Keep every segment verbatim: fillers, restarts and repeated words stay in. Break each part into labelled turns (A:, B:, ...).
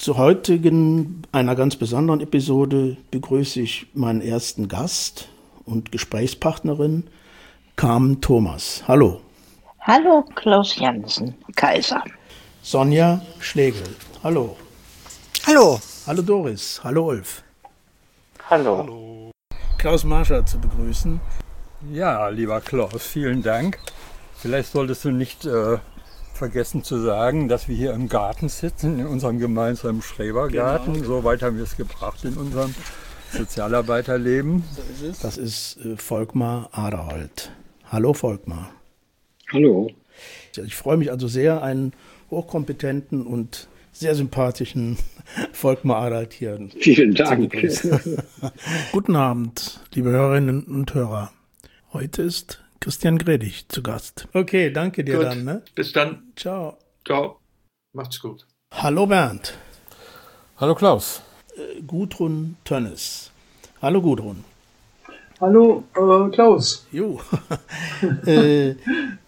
A: Zur heutigen, einer ganz besonderen Episode begrüße ich meinen ersten Gast und Gesprächspartnerin, Carmen Thomas. Hallo.
B: Hallo, Klaus Jansen, Kaiser.
A: Sonja Schlegel. Hallo.
C: Hallo.
A: Hallo Doris. Hallo Ulf.
B: Hallo.
D: Hallo.
A: Klaus Marscher zu begrüßen.
D: Ja, lieber Klaus, vielen Dank. Vielleicht solltest du nicht äh, vergessen zu sagen, dass wir hier im Garten sitzen, in unserem gemeinsamen Schrebergarten.
A: Genau.
D: So weit haben wir es gebracht in unserem Sozialarbeiterleben.
A: So ist es. Das ist äh, Volkmar Aderholt. Hallo Volkmar.
E: Hallo.
A: Ich freue mich also sehr, einen hochkompetenten und sehr sympathischen Volkmar Aderholt hier
E: Vielen Dank.
A: Guten Abend, liebe Hörerinnen und Hörer. Heute ist Christian Gredig zu Gast. Okay, danke dir
F: gut.
A: dann. Ne?
F: Bis dann.
A: Ciao.
F: Ciao. Macht's gut.
A: Hallo Bernd.
D: Hallo Klaus.
A: Äh, Gudrun Tönnes. Hallo Gudrun.
G: Hallo äh, Klaus.
A: Jo. äh,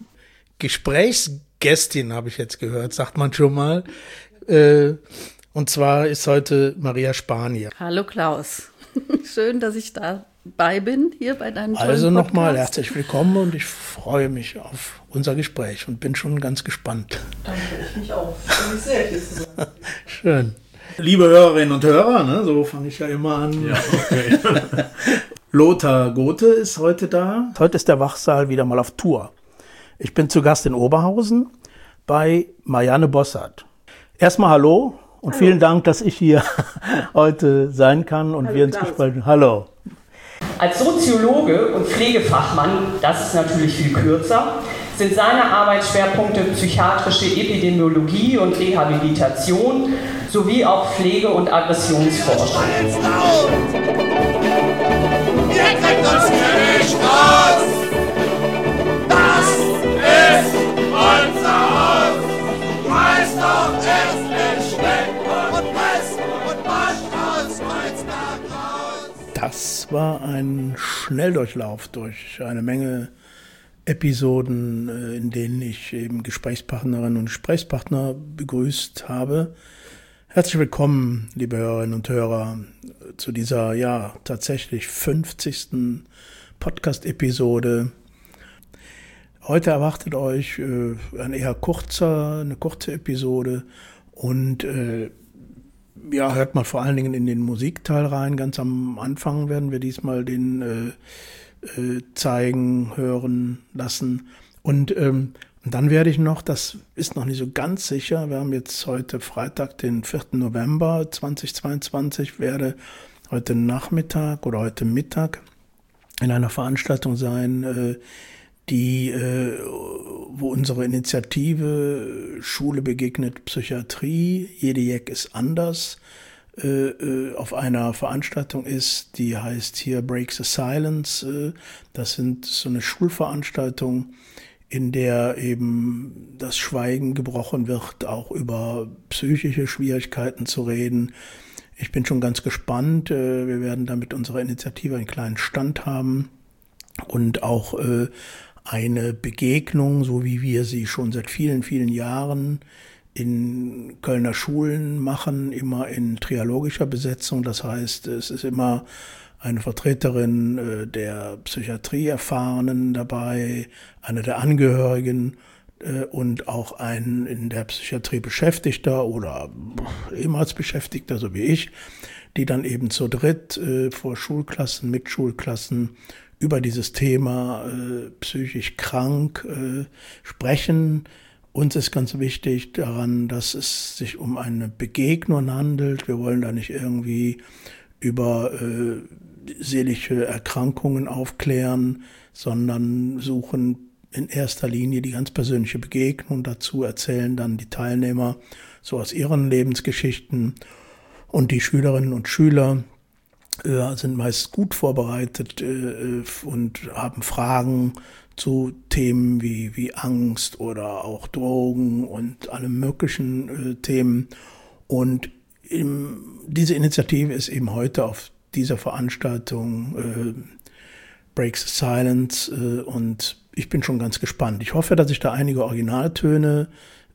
A: Gesprächsgästin habe ich jetzt gehört, sagt man schon mal. Äh, und zwar ist heute Maria Spanier.
H: Hallo Klaus. Schön, dass ich dabei bin, hier bei deinem tollen
A: Also
H: Podcast.
A: nochmal herzlich willkommen und ich freue mich auf unser Gespräch und bin schon ganz gespannt.
H: Danke, ich mich auch. Freue mich sehr, hier zu sein.
A: Schön. Liebe Hörerinnen und Hörer, ne, so fange ich ja immer an.
F: Ja, okay.
A: Lothar Gothe ist heute da. Heute ist der Wachsaal wieder mal auf Tour. Ich bin zu Gast in Oberhausen bei Marianne Bossert. Erstmal hallo und hallo. Vielen Dank, dass ich hier heute sein kann und hallo, wir ins Gespräch. Hallo.
I: Als Soziologe und Pflegefachmann, das ist natürlich viel kürzer, sind seine Arbeitsschwerpunkte psychiatrische Epidemiologie und Rehabilitation sowie auch Pflege- und Aggressionsforschung.
J: Ihr kriegt uns hier nicht raus! Das ist unser Haus! Reiß doch endlich weg und presst und wascht aus Kreuzberg raus!
A: Das war ein Schnelldurchlauf durch eine Menge Episoden, in denen ich eben Gesprächspartnerinnen und Gesprächspartner begrüßt habe. Herzlich willkommen, liebe Hörerinnen und Hörer, zu dieser, ja, tatsächlich fünfzigsten Podcast-Episode. Heute erwartet euch äh, ein eher kurzer, eine kurze Episode und äh, ja, hört mal vor allen Dingen in den Musikteil rein. Ganz am Anfang werden wir diesmal den äh, äh, zeigen, hören lassen. Und, ähm, und dann werde ich noch, das ist noch nicht so ganz sicher, wir haben jetzt heute Freitag, den vierten November zweitausendzweiundzwanzig, werde heute Nachmittag oder heute Mittag in einer Veranstaltung sein, äh, die, äh, wo unsere Initiative Schule begegnet Psychiatrie, jede Jeck ist anders, äh, äh, auf einer Veranstaltung ist, die heißt hier Break the Silence. Äh, das sind so eine Schulveranstaltung, in der eben das Schweigen gebrochen wird, auch über psychische Schwierigkeiten zu reden. Ich bin schon ganz gespannt. Äh, wir werden da mit unserer Initiative einen kleinen Stand haben und auch äh, eine Begegnung, so wie wir sie schon seit vielen, vielen Jahren in Kölner Schulen machen, immer in trialogischer Besetzung. Das heißt, es ist immer eine Vertreterin äh, der Psychiatrieerfahrenen dabei, eine der Angehörigen äh, und auch ein in der Psychiatrie Beschäftigter oder ehemals Beschäftigter, so wie ich, die dann eben zu dritt äh, vor Schulklassen, mit Schulklassen über dieses Thema äh, psychisch krank äh, sprechen. Uns ist ganz wichtig daran, dass es sich um eine Begegnung handelt. Wir wollen da nicht irgendwie über äh, seelische Erkrankungen aufklären, sondern suchen in erster Linie die ganz persönliche Begegnung. Dazu erzählen dann die Teilnehmer so aus ihren Lebensgeschichten und die Schülerinnen und Schüler äh, sind meist gut vorbereitet äh, und haben Fragen zu Themen wie, wie Angst oder auch Drogen und allem möglichen äh, Themen. Und im, diese Initiative ist eben heute auf dieser Veranstaltung äh, Break the Silence äh, und ich bin schon ganz gespannt. Ich hoffe, dass ich da einige Originaltöne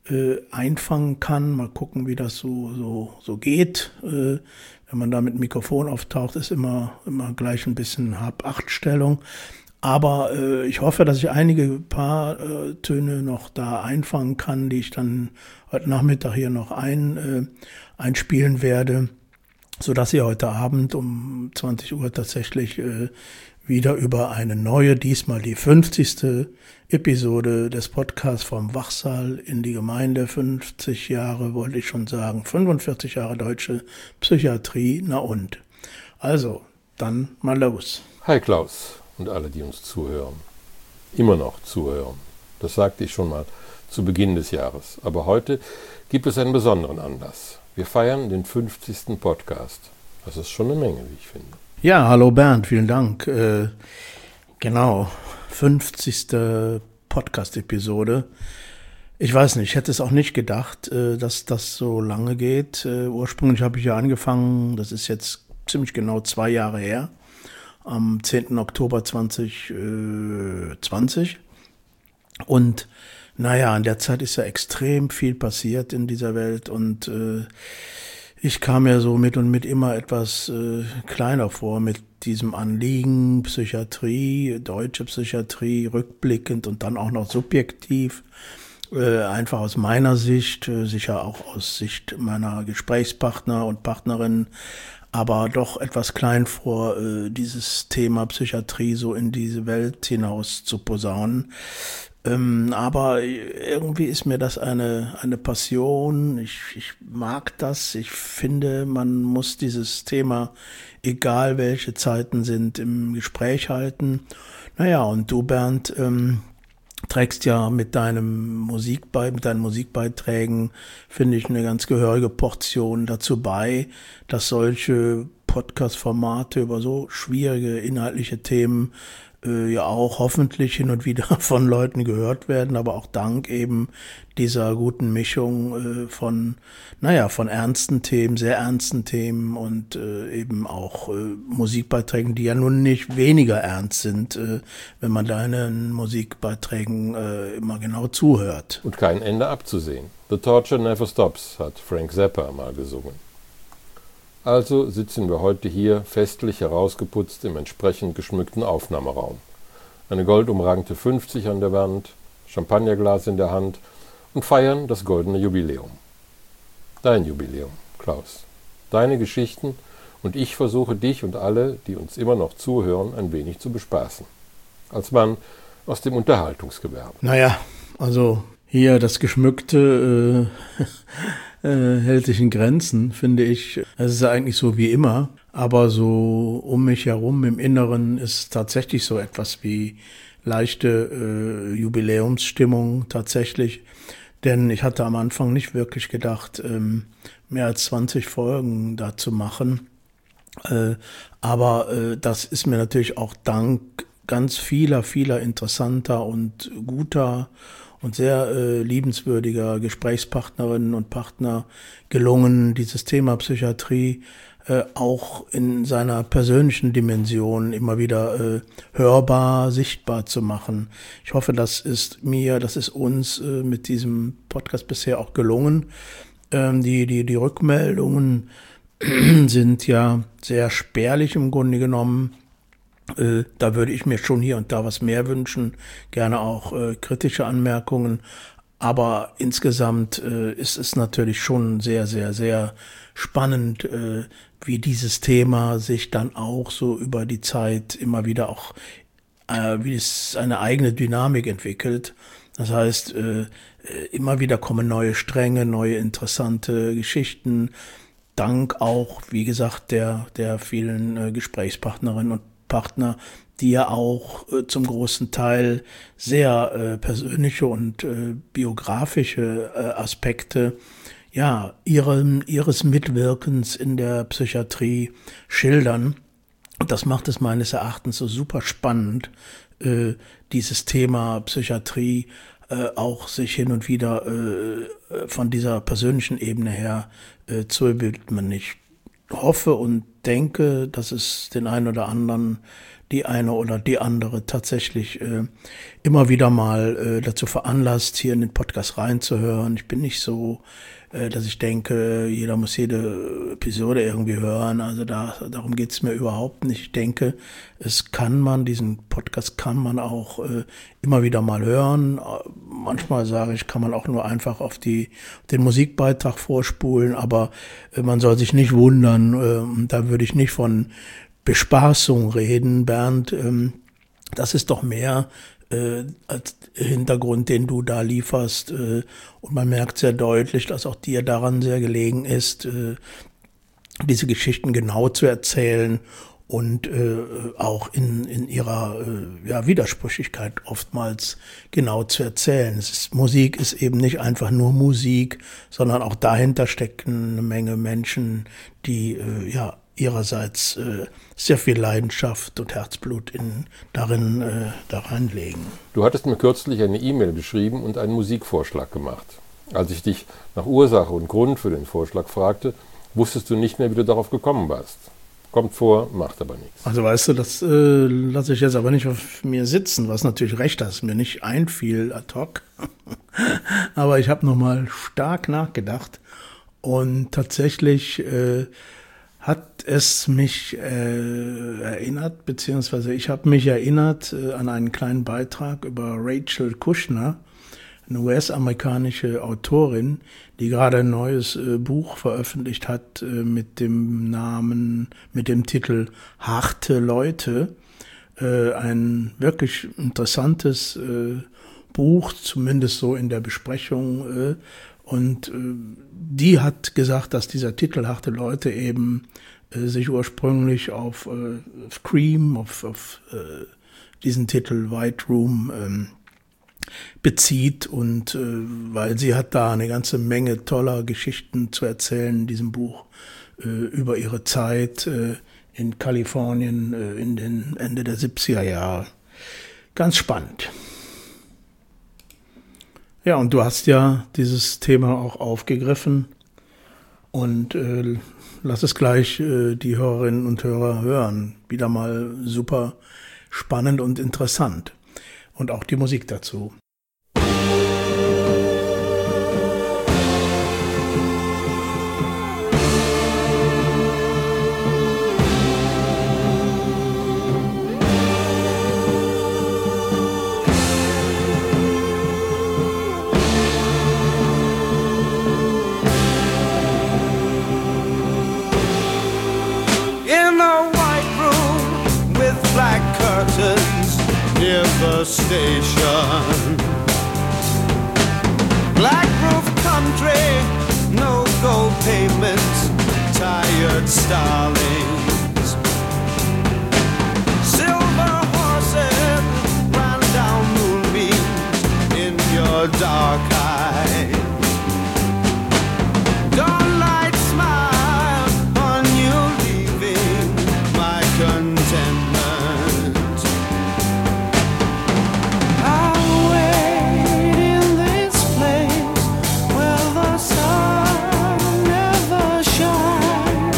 A: äh, einfangen kann. Mal gucken, wie das so, so, so geht. Äh, wenn man da mit dem Mikrofon auftaucht, ist immer, immer gleich ein bisschen Hab-Acht-Stellung. Aber äh, ich hoffe, dass ich einige paar äh, Töne noch da einfangen kann, die ich dann heute Nachmittag hier noch ein, äh, einspielen werde, sodass ihr heute Abend um zwanzig Uhr tatsächlich äh, wieder über eine neue, diesmal die fünfzigste Episode des Podcasts vom Wachsaal in die Gemeinde. fünfzig Jahre, wollte ich schon sagen, fünfundvierzig Jahre deutsche Psychiatrie, na und. Also, dann mal los.
C: Hi Klaus und alle, die uns zuhören. Immer noch zuhören. Das sagte ich schon mal zu Beginn des Jahres. Aber heute gibt es einen besonderen Anlass. Wir feiern den fünfzigsten Podcast. Das ist schon eine Menge, wie ich finde.
A: Ja, hallo Bernd, vielen Dank. Äh, genau, fünfzigste Podcast-Episode. Ich weiß nicht, ich hätte es auch nicht gedacht, äh, dass das so lange geht. Äh, ursprünglich habe ich ja angefangen, das ist jetzt ziemlich genau zwei Jahre her, am zehnten Oktober zwanzig zwanzig. Und naja, in der Zeit ist ja extrem viel passiert in dieser Welt und äh, ich kam mir so mit und mit immer etwas äh, kleiner vor mit diesem Anliegen, Psychiatrie, deutsche Psychiatrie, rückblickend und dann auch noch subjektiv, äh, einfach aus meiner Sicht, äh, sicher auch aus Sicht meiner Gesprächspartner und Partnerinnen, aber doch etwas klein vor, äh, dieses Thema Psychiatrie so in diese Welt hinaus zu posaunen. Ähm, aber irgendwie ist mir das eine eine Passion. Ich, ich mag das. Ich finde, man muss dieses Thema, egal welche Zeiten sind, im Gespräch halten. Naja, und du, Bernd, ähm, trägst ja mit deinem Musikbe- mit deinen Musikbeiträgen, finde ich, eine ganz gehörige Portion dazu bei, dass solche Podcast-Formate über so schwierige inhaltliche Themen äh, ja auch hoffentlich hin und wieder von Leuten gehört werden, aber auch dank eben dieser guten Mischung äh, von, naja, von ernsten Themen, sehr ernsten Themen und äh, eben auch äh, Musikbeiträgen, die ja nun nicht weniger ernst sind, äh, wenn man deinen Musikbeiträgen äh, immer genau zuhört.
C: Und kein Ende abzusehen. The Torture Never Stops, hat Frank Zappa mal gesungen. Also sitzen wir heute hier festlich herausgeputzt im entsprechend geschmückten Aufnahmeraum. Eine goldumrankte fünfzig an der Wand, Champagnerglas in der Hand und feiern das goldene Jubiläum. Dein Jubiläum, Klaus. Deine Geschichten und ich versuche dich und alle, die uns immer noch zuhören, ein wenig zu bespaßen. Als Mann aus dem Unterhaltungsgewerbe.
A: Naja, also hier das Geschmückte äh, äh, hält sich in Grenzen, finde ich. Es ist ja eigentlich so wie immer, aber so um mich herum im Inneren ist tatsächlich so etwas wie leichte äh, Jubiläumsstimmung tatsächlich. Denn ich hatte am Anfang nicht wirklich gedacht, ähm, mehr als zwanzig Folgen da zu machen. Äh, aber äh, das ist mir natürlich auch dank ganz vieler, vieler interessanter und guter und sehr äh, liebenswürdiger Gesprächspartnerinnen und Partner gelungen, dieses Thema Psychiatrie äh, auch in seiner persönlichen Dimension immer wieder äh, hörbar, sichtbar zu machen. Ich hoffe, das ist mir, das ist uns äh, mit diesem Podcast bisher auch gelungen. Ähm, die, die, die Rückmeldungen sind ja sehr spärlich im Grunde genommen. Äh, da würde ich mir schon hier und da was mehr wünschen, gerne auch äh, kritische Anmerkungen, aber insgesamt äh, ist es natürlich schon sehr, sehr, sehr spannend, äh, wie dieses Thema sich dann auch so über die Zeit immer wieder auch, äh, wie es eine eigene Dynamik entwickelt. Das heißt, äh, immer wieder kommen neue Stränge, neue interessante Geschichten, dank auch, wie gesagt, der, der vielen äh, Gesprächspartnerinnen und Partner, die ja auch äh, zum großen Teil sehr äh, persönliche und äh, biografische äh, Aspekte ja ihrem, ihres Mitwirkens in der Psychiatrie schildern. Und das macht es meines Erachtens so super spannend, äh, dieses Thema Psychiatrie äh, auch sich hin und wieder äh, von dieser persönlichen Ebene her äh, zu widmen. Ich hoffe und denke, dass es den einen oder anderen, die eine oder die andere tatsächlich äh, immer wieder mal äh, dazu veranlasst, hier in den Podcast reinzuhören. Ich bin nicht so, äh, dass ich denke, jeder muss jede Episode irgendwie hören. Also da, darum geht es mir überhaupt nicht. Ich denke, es kann man, diesen Podcast kann man auch äh, immer wieder mal hören. Manchmal sage ich, kann man auch nur einfach auf die, den Musikbeitrag vorspulen, aber äh, man soll sich nicht wundern. Äh, da würde ich nicht von Bespaßung reden, Bernd. Ähm, das ist doch mehr äh, als Hintergrund, den du da lieferst. Äh, und man merkt sehr deutlich, dass auch dir daran sehr gelegen ist, äh, diese Geschichten genau zu erzählen und äh, auch in, in ihrer äh, ja, Widersprüchlichkeit oftmals genau zu erzählen. Es ist, Musik ist eben nicht einfach nur Musik, sondern auch dahinter stecken eine Menge Menschen, die äh, ja ihrerseits äh, sehr viel Leidenschaft und Herzblut in, darin äh, da reinlegen.
C: Du hattest mir kürzlich eine E-Mail geschrieben und einen Musikvorschlag gemacht. Als ich dich nach Ursache und Grund für den Vorschlag fragte, wusstest du nicht mehr, wie du darauf gekommen warst. Kommt vor, macht aber nichts.
A: Also weißt du, das äh, lasse ich jetzt aber nicht auf mir sitzen, was natürlich recht, dass es mir nicht einfiel ad hoc. Aber ich habe nochmal stark nachgedacht und tatsächlich äh, hat es mich äh, erinnert, beziehungsweise ich habe mich erinnert äh, an einen kleinen Beitrag über Rachel Kushner, eine U S-amerikanische Autorin, die gerade ein neues äh, Buch veröffentlicht hat äh, mit dem Namen, mit dem Titel Harte Leute. Äh, ein wirklich interessantes äh, Buch, zumindest so in der Besprechung. Äh, und äh, die hat gesagt, dass dieser Titel Harte Leute eben äh, sich ursprünglich auf äh, Scream, auf, auf äh, diesen Titel White Room ähm, bezieht und äh, weil sie hat da eine ganze Menge toller Geschichten zu erzählen in diesem Buch äh, über ihre Zeit äh, in Kalifornien äh, in den Ende der siebziger Jahre. Ganz spannend. Ja, und du hast ja dieses Thema auch aufgegriffen und äh, lass es gleich äh, die Hörerinnen und Hörer hören. Wieder mal super spannend und interessant. Und auch die Musik dazu.
J: In a white room with black curtains near the station, black roof country, no gold pavements, tired starlings, silver horses ran down moonbeams in your dark eyes. Dawnlight smile on you, leaving my contentment. I'll wait in this place where the sun never shines.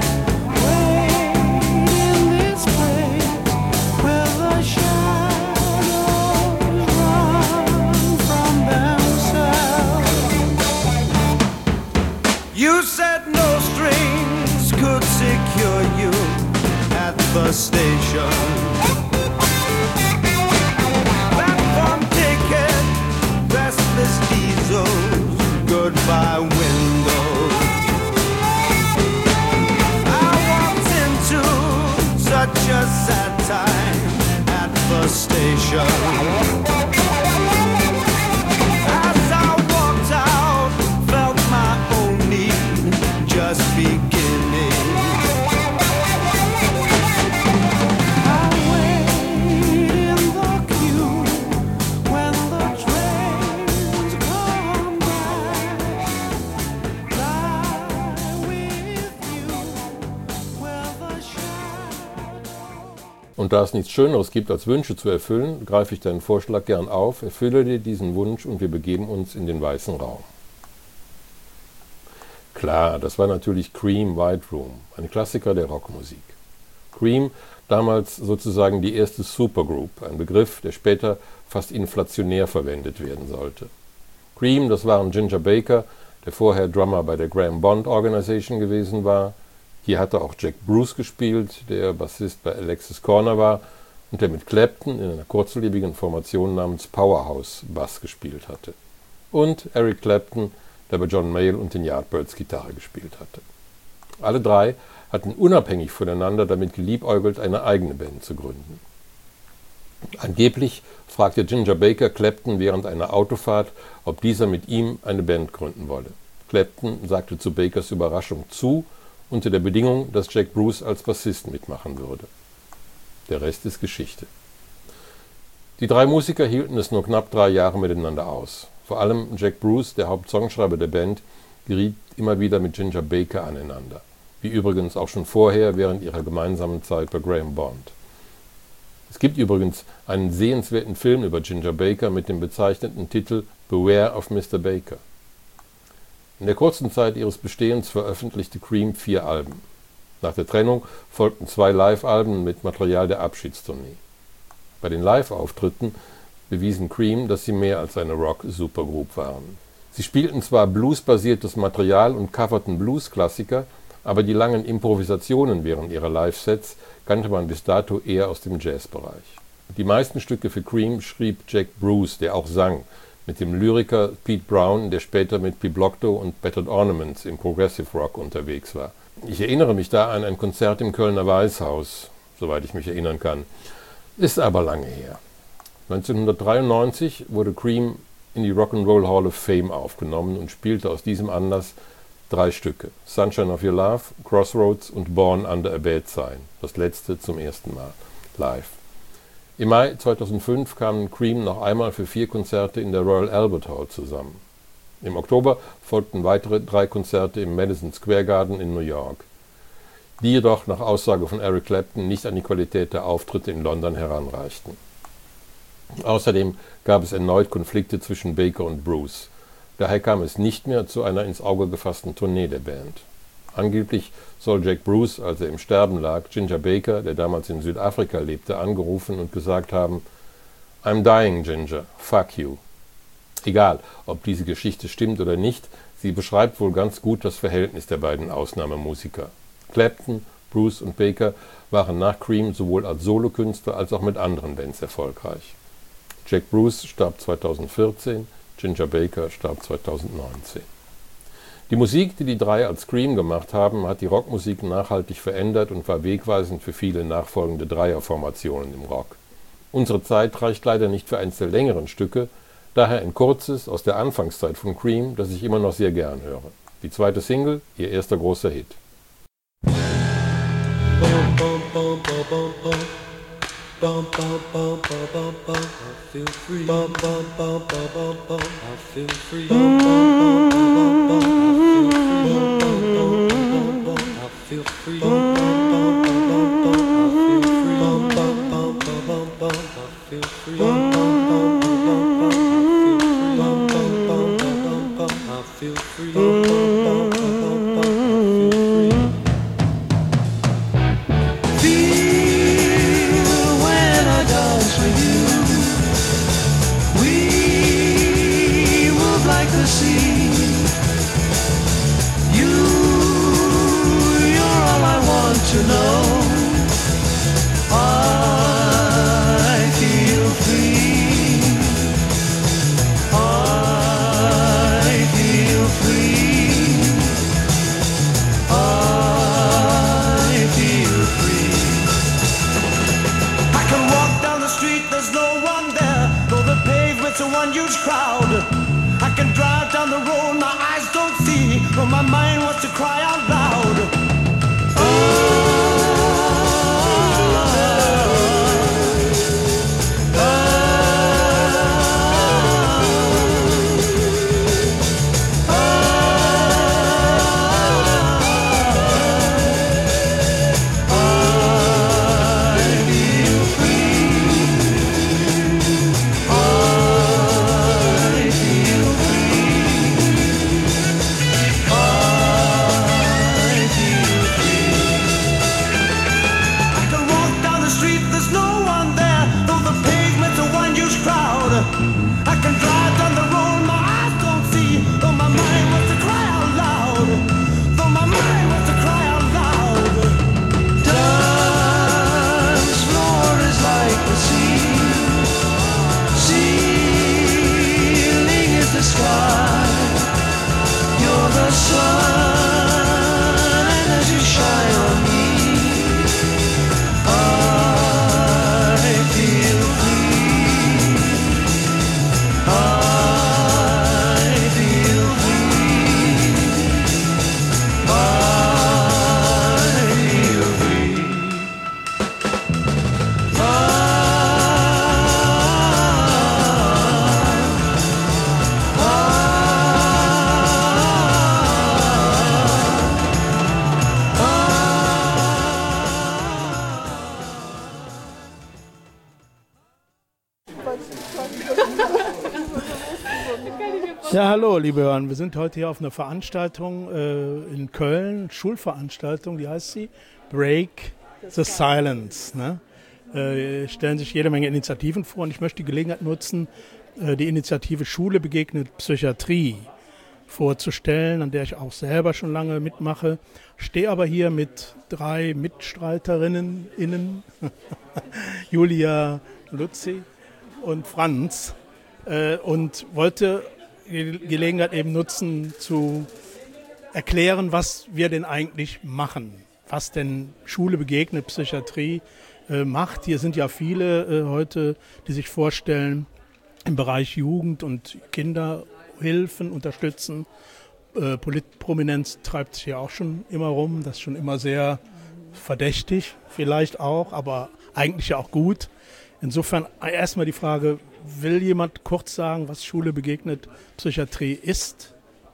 J: Wait in this place where the shadows run from themselves. You said no strings could secure you at the station. Platform ticket, restless diesels, goodbye windows. I walked into such a sad time at the station. As I walked out, felt my own need just beginning. I wait in the queue when the trains come by. Lie with you where the shadows.
C: Und da es nichts Schöneres gibt, als Wünsche zu erfüllen, greife ich deinen Vorschlag gern auf, erfülle dir diesen Wunsch und wir begeben uns in den weißen Raum. Klar, das war natürlich Cream White Room, ein Klassiker der Rockmusik. Cream, damals sozusagen die erste Supergroup, ein Begriff, der später fast inflationär verwendet werden sollte. Cream, das waren Ginger Baker, der vorher Drummer bei der Graham Bond Organisation gewesen war. Hier hatte auch Jack Bruce gespielt, der Bassist bei Alexis Corner war und der mit Clapton in einer kurzlebigen Formation namens Powerhouse Bass gespielt hatte. Und Eric Clapton, der bei John Mayall und den Yardbirds Gitarre gespielt hatte. Alle drei hatten unabhängig voneinander damit geliebäugelt, eine eigene Band zu gründen. Angeblich fragte Ginger Baker Clapton während einer Autofahrt, ob dieser mit ihm eine Band gründen wolle. Clapton sagte zu Bakers Überraschung zu, unter der Bedingung, dass Jack Bruce als Bassist mitmachen würde. Der Rest ist Geschichte. Die drei Musiker hielten es nur knapp drei Jahre miteinander aus. Vor allem Jack Bruce, der Hauptsongschreiber der Band, geriet immer wieder mit Ginger Baker aneinander. Wie übrigens auch schon vorher während ihrer gemeinsamen Zeit bei Graham Bond. Es gibt übrigens einen sehenswerten Film über Ginger Baker mit dem bezeichneten Titel Beware of Mister Baker. In der kurzen Zeit ihres Bestehens veröffentlichte Cream vier Alben. Nach der Trennung folgten zwei Live-Alben mit Material der Abschiedstournee. Bei den Live-Auftritten bewiesen Cream, dass sie mehr als eine Rock-Supergroup waren. Sie spielten zwar bluesbasiertes Material und coverten Blues-Klassiker, aber die langen Improvisationen während ihrer Live-Sets kannte man bis dato eher aus dem Jazzbereich. Die meisten Stücke für Cream schrieb Jack Bruce, der auch sang, mit dem Lyriker Pete Brown, der später mit Piblocto und Battered Ornaments im Progressive Rock unterwegs war. Ich erinnere mich da an ein Konzert im Kölner Weißhaus, soweit ich mich erinnern kann. Ist aber lange her. neunzehnhundertdreiundneunzig wurde Cream in die Rock'n'Roll Hall of Fame aufgenommen und spielte aus diesem Anlass drei Stücke: Sunshine of Your Love, Crossroads und Born Under a Bad Sign, das letzte zum ersten Mal live. Im Mai zweitausendfünf kamen Cream noch einmal für vier Konzerte in der Royal Albert Hall zusammen. Im Oktober folgten weitere drei Konzerte im Madison Square Garden in New York, die jedoch nach Aussage von Eric Clapton nicht an die Qualität der Auftritte in London heranreichten. Außerdem gab es erneut Konflikte zwischen Baker und Bruce. Daher kam es nicht mehr zu einer ins Auge gefassten Tournee der Band. Angeblich soll Jack Bruce, als er im Sterben lag, Ginger Baker, der damals in Südafrika lebte, angerufen und gesagt haben: "I'm dying, Ginger, fuck you." Egal, ob diese Geschichte stimmt oder nicht, sie beschreibt wohl ganz gut das Verhältnis der beiden Ausnahmemusiker. Clapton, Bruce und Baker waren nach Cream sowohl als Solokünstler als auch mit anderen Bands erfolgreich. Jack Bruce starb zweitausendvierzehn, Ginger Baker starb zweitausendneunzehn. Die Musik, die die drei als Cream gemacht haben, hat die Rockmusik nachhaltig verändert und war wegweisend für viele nachfolgende Dreierformationen im Rock. Unsere Zeit reicht leider nicht für eins der längeren Stücke, daher ein kurzes aus der Anfangszeit von Cream, das ich immer noch sehr gern höre. Die zweite Single, ihr erster großer Hit. Bum bum bum bum bum bum, I feel free. Bum bum bum bum bum bum, I feel free. Bum bum bum bum bum bum, I feel free. Bum bum bum bum bum bum, I feel free. Bum bum bum bum bum, I feel free. Bum bum bum bum bum, I feel free. Bum bum bum bum bum, I feel free. Bum bum bum bum bum, I feel free.
J: To know I feel free, I feel free, I feel free. I can walk down the street, there's no one there, though the pavement's a one huge crowd. I can drive down the road, my eyes don't see, but my mind wants to cry out loud.
K: I
A: Ja, hallo, liebe Hörer. Wir sind heute hier auf einer Veranstaltung äh, in Köln, Schulveranstaltung, wie heißt sie? Break the Silence. Ne? Äh, stellen sich jede Menge Initiativen vor und ich möchte die Gelegenheit nutzen, äh, die Initiative Schule begegnet Psychiatrie vorzustellen, an der ich auch selber schon lange mitmache. Stehe aber hier mit drei Mitstreiterinnen, innen, Julia, Luzi und Franz, äh, und wollte die Gelegenheit eben nutzen, zu erklären, was wir denn eigentlich machen, was denn Schule begegnet Psychiatrie äh, macht. Hier sind ja viele äh, heute, die sich vorstellen, im Bereich Jugend und Kinderhilfen unterstützen. Äh, Politprominenz treibt sich ja auch schon immer rum, das ist schon immer sehr verdächtig vielleicht auch, aber eigentlich ja auch gut. Insofern erstmal die Frage, will jemand kurz sagen, was Schule begegnet Psychiatrie ist?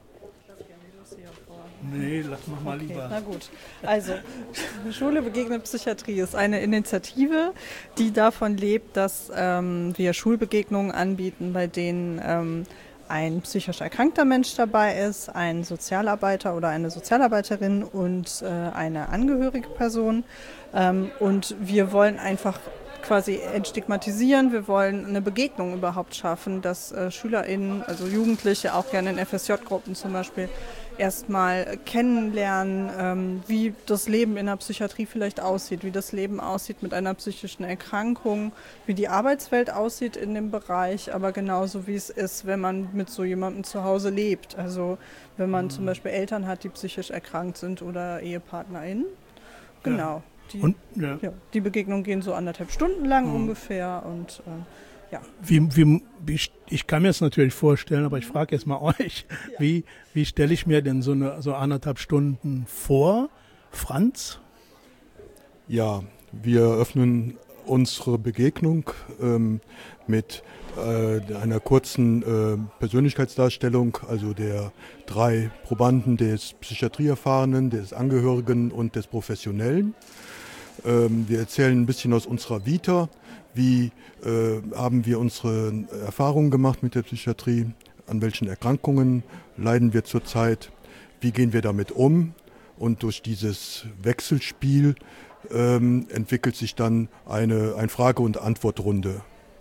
A: Nee, lass mal mal
K: okay,
A: lieber.
K: Na gut. Also, Schule begegnet Psychiatrie ist eine Initiative, die davon lebt, dass ähm, wir Schulbegegnungen anbieten, bei denen ähm, ein psychisch erkrankter Mensch dabei ist, ein Sozialarbeiter oder eine Sozialarbeiterin und äh, eine angehörige Person. Ähm, und wir wollen einfach quasi entstigmatisieren, wir wollen eine Begegnung überhaupt schaffen, dass äh, SchülerInnen, also Jugendliche, auch gerne in F S J-Gruppen zum Beispiel, erstmal kennenlernen, ähm, wie das Leben in der Psychiatrie vielleicht aussieht, wie das Leben aussieht mit einer psychischen Erkrankung, wie die Arbeitswelt aussieht in dem Bereich, aber genauso wie es ist, wenn man mit so jemandem zu Hause lebt. Also wenn man mhm. zum Beispiel Eltern hat, die psychisch erkrankt sind oder EhepartnerInnen. Genau.
A: Ja.
K: Die,
A: und, ja.
K: Ja, die Begegnungen gehen so anderthalb Stunden lang mhm. ungefähr und äh, ja.
A: Wie, wie, wie, ich kann mir das natürlich vorstellen, aber ich frage jetzt mal euch, ja. wie, wie stelle ich mir denn so eine so anderthalb Stunden vor? Franz?
L: Ja, wir öffnen unsere Begegnung ähm, mit äh, einer kurzen äh, Persönlichkeitsdarstellung, also der drei Probanden, des Psychiatrieerfahrenen, des Angehörigen und des Professionellen. Ähm, wir erzählen ein bisschen aus unserer Vita, wie äh, haben wir unsere Erfahrungen gemacht mit der Psychiatrie, an welchen Erkrankungen leiden wir zurzeit, wie gehen wir damit um, und durch dieses Wechselspiel ähm, entwickelt sich dann eine, eine Frage- und Antwortrunde.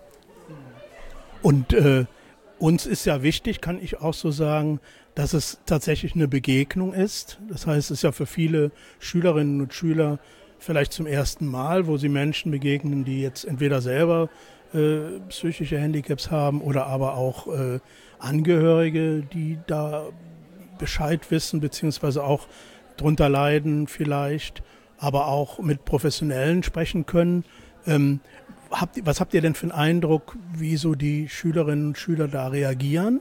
A: Und äh, uns ist ja wichtig, kann ich auch so sagen, dass es tatsächlich eine Begegnung ist. Das heißt, es ist ja für viele Schülerinnen und Schüler vielleicht zum ersten Mal, wo sie Menschen begegnen, die jetzt entweder selber äh, psychische Handicaps haben oder aber auch äh, Angehörige, die da Bescheid wissen, beziehungsweise auch drunter leiden vielleicht, aber auch mit Professionellen sprechen können. Ähm, habt, was habt ihr denn für einen Eindruck, wie so die Schülerinnen und Schüler da reagieren?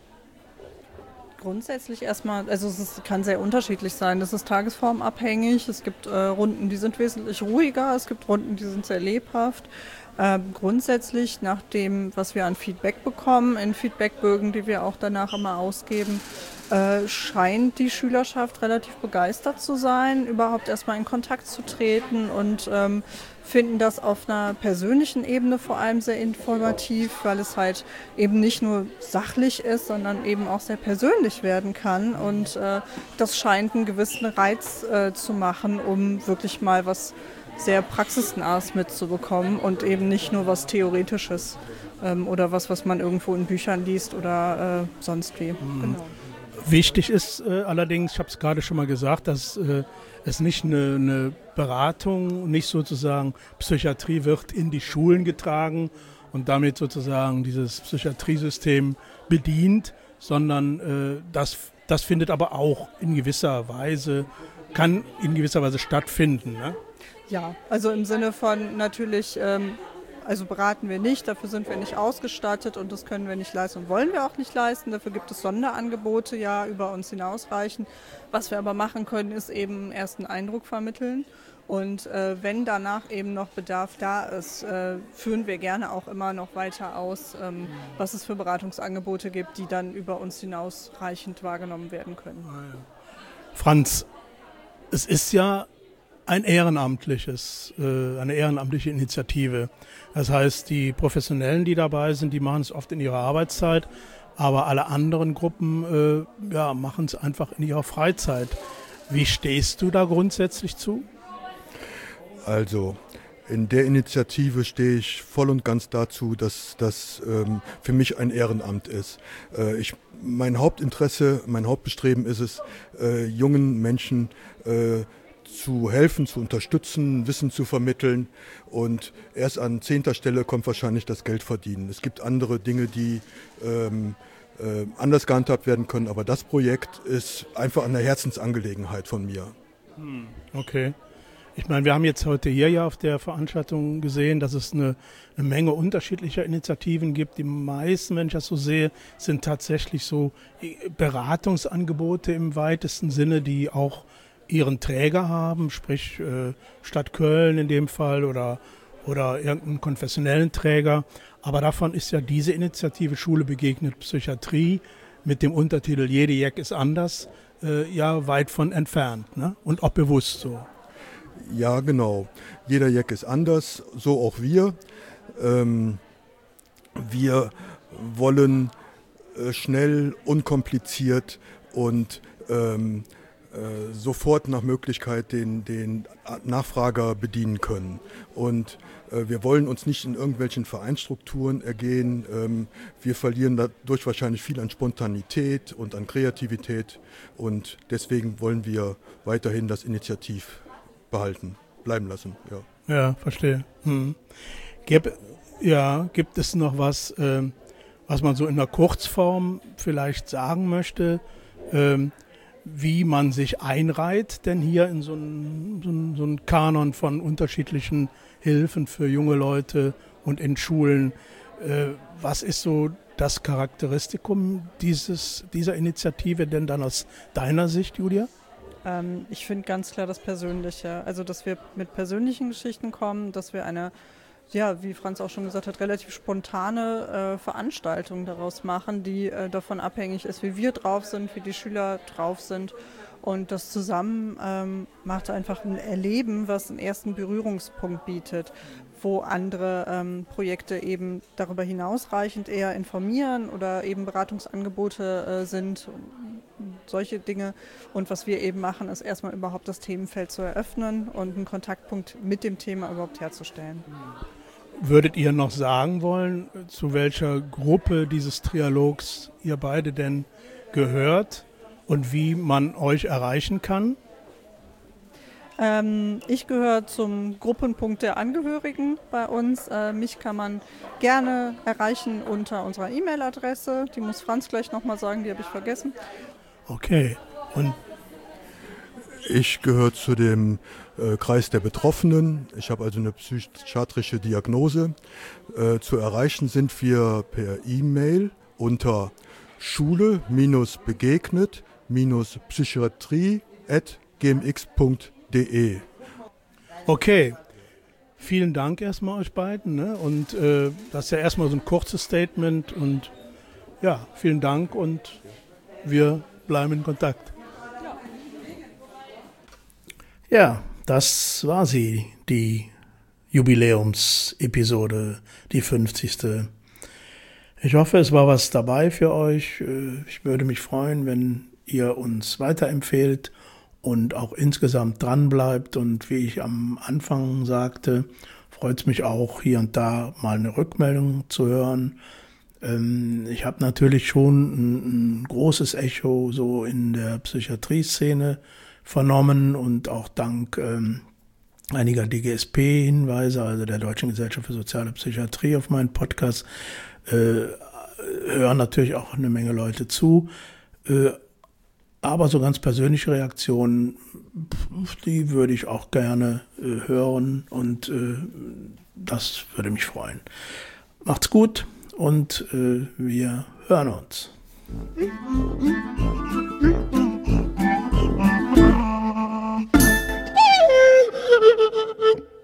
K: Grundsätzlich erstmal, also es ist, kann sehr unterschiedlich sein. Das ist tagesformabhängig. Es gibt äh, Runden, die sind wesentlich ruhiger. Es gibt Runden, die sind sehr lebhaft. Äh, grundsätzlich nach dem, was wir an Feedback bekommen, in Feedbackbögen, die wir auch danach immer ausgeben, äh, scheint die Schülerschaft relativ begeistert zu sein, überhaupt erstmal in Kontakt zu treten und ähm, finden das auf einer persönlichen Ebene vor allem sehr informativ, weil es halt eben nicht nur sachlich ist, sondern eben auch sehr persönlich werden kann. Und äh, das scheint einen gewissen Reiz äh, zu machen, um wirklich mal was sehr praxisnahes mitzubekommen und eben nicht nur was Theoretisches ähm, oder was, was man irgendwo in Büchern liest oder äh, sonst wie. Mhm. Genau.
A: Wichtig ist äh, allerdings, ich habe es gerade schon mal gesagt, dass äh, es nicht eine, eine Beratung, nicht sozusagen Psychiatrie wird in die Schulen getragen und damit sozusagen dieses Psychiatriesystem bedient, sondern äh, das, das findet aber auch in gewisser Weise, kann in gewisser Weise stattfinden. Ne?
K: Ja, also im Sinne von natürlich, ähm, also beraten wir nicht, dafür sind wir nicht ausgestattet und das können wir nicht leisten und wollen wir auch nicht leisten. Dafür gibt es Sonderangebote, ja, über uns hinausreichen. Was wir aber machen können, ist eben einen ersten Eindruck vermitteln. Und äh, wenn danach eben noch Bedarf da ist, äh, führen wir gerne auch immer noch weiter aus, ähm, was es für Beratungsangebote gibt, die dann über uns hinausreichend wahrgenommen werden können.
A: Franz, es ist ja ein ehrenamtliches, äh, eine ehrenamtliche Initiative. Das heißt, die Professionellen, die dabei sind, die machen es oft in ihrer Arbeitszeit, aber alle anderen Gruppen äh, ja, machen es einfach in ihrer Freizeit. Wie stehst du da grundsätzlich zu?
L: Also in der Initiative stehe ich voll und ganz dazu, dass das ähm, für mich ein Ehrenamt ist. Äh, ich, mein Hauptinteresse, mein Hauptbestreben ist es, äh, jungen Menschen äh, zu helfen, zu unterstützen, Wissen zu vermitteln, und erst an zehnter Stelle kommt wahrscheinlich das Geldverdienen. Es gibt andere Dinge, die ähm, äh, anders gehandhabt werden können, aber das Projekt ist einfach eine Herzensangelegenheit von mir.
A: Okay. Ich meine, wir haben jetzt heute hier ja auf der Veranstaltung gesehen, dass es eine, eine Menge unterschiedlicher Initiativen gibt. Die meisten, wenn ich das so sehe, sind tatsächlich so Beratungsangebote im weitesten Sinne, die auch ihren Träger haben, sprich äh, Stadt Köln in dem Fall oder, oder irgendeinen konfessionellen Träger. Aber davon ist ja diese Initiative Schule begegnet Psychiatrie mit dem Untertitel Jede Jeck ist anders äh, ja weit von entfernt, ne? Und auch bewusst so.
L: Ja, genau. Jeder Jeck ist anders, so auch wir. Ähm, wir wollen äh, schnell, unkompliziert und ähm, äh, sofort nach Möglichkeit den, den Nachfrager bedienen können. Und äh, wir wollen uns nicht in irgendwelchen Vereinsstrukturen ergehen. Ähm, wir verlieren dadurch wahrscheinlich viel an Spontanität und an Kreativität. Und deswegen wollen wir weiterhin das Initiativ behalten, bleiben lassen. Ja,
A: ja, verstehe. Hm. Gib, ja, gibt es noch was, äh, was man so in der Kurzform vielleicht sagen möchte, äh, wie man sich einreiht denn hier in so einen so ein, so ein Kanon von unterschiedlichen Hilfen für junge Leute und in Schulen? Äh, was ist so das Charakteristikum dieses, dieser Initiative denn dann aus deiner Sicht, Julia?
K: Ähm, ich finde ganz klar das Persönliche. Also, dass wir mit persönlichen Geschichten kommen, dass wir eine, ja, wie Franz auch schon gesagt hat, relativ spontane äh, Veranstaltung daraus machen, die äh, davon abhängig ist, wie wir drauf sind, wie die Schüler drauf sind. Und das zusammen ähm, macht einfach ein Erleben, was einen ersten Berührungspunkt bietet, wo andere ähm, Projekte eben darüber hinausreichend eher informieren oder eben Beratungsangebote äh, sind, solche Dinge. Und was wir eben machen, ist erstmal überhaupt das Themenfeld zu eröffnen und einen Kontaktpunkt mit dem Thema überhaupt herzustellen.
A: Würdet ihr noch sagen wollen, zu welcher Gruppe dieses Trialogs ihr beide denn gehört und wie man euch erreichen kann?
K: Ähm, ich gehöre zum Gruppenpunkt der Angehörigen bei uns. Äh, mich kann man gerne erreichen unter unserer E-Mail-Adresse. Die muss Franz gleich nochmal sagen, die habe ich vergessen.
A: Okay. Und
L: ich gehöre zu dem äh, Kreis der Betroffenen. Ich habe also eine psychiatrische Diagnose. Äh, zu erreichen sind wir per E-Mail unter schule-begegnet-psychiatrie at gmx punkt de.
A: Okay, vielen Dank erstmal euch beiden. Ne? Und äh, das ist ja erstmal so ein kurzes Statement. Und ja, vielen Dank und wir bleiben in Kontakt. Ja, das war sie, die Jubiläumsepisode, die fünfzigste. Ich hoffe, es war was dabei für euch. Ich würde mich freuen, wenn ihr uns weiterempfehlt und auch insgesamt dran bleibt. Und wie ich am Anfang sagte, freut es mich auch, hier und da mal eine Rückmeldung zu hören. Ich habe natürlich schon ein, ein großes Echo so in der Psychiatrie-Szene vernommen und auch dank ähm, einiger D G S P-Hinweise, also der Deutschen Gesellschaft für Soziale Psychiatrie, auf meinen Podcast, äh, hören natürlich auch eine Menge Leute zu. Äh, aber so ganz persönliche Reaktionen, die würde ich auch gerne äh, hören und äh, das würde mich freuen. Macht's gut und äh, wir hören uns.